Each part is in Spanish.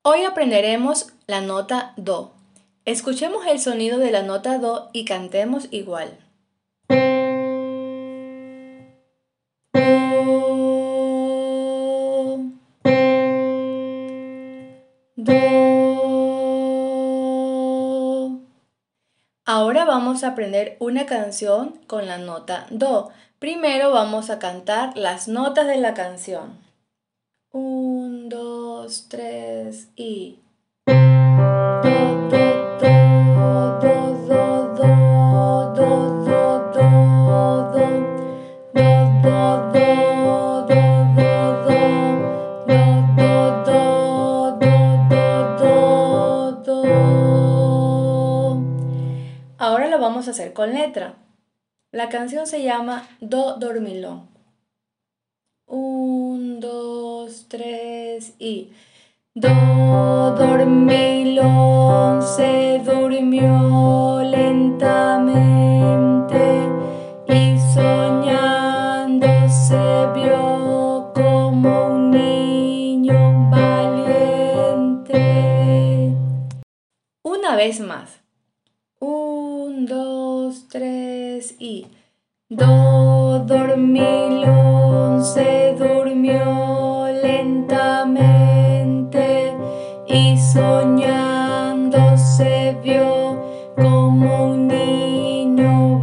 Hoy aprenderemos la nota Do. Escuchemos el sonido de la nota Do y cantemos igual. Do, do. Ahora vamos a aprender una canción con la nota Do. Primero vamos a cantar las notas de la canción. 1, 2, 3 y... Do, do, do, do, do, do, do, do, do, do, do. Ahora lo vamos a hacer con letra. La canción se llama Do Dormilón. 1, 2, 3 y... Do dormilón se durmió lentamente y soñando se vio como un niño valiente. Una vez más. 1, 2, 3 y... Do dormilón se durmió lentamente y soñando se vio como un niño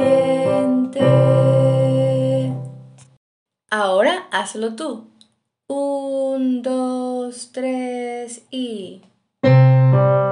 valiente. Ahora hazlo tú. 1, 2, 3 y...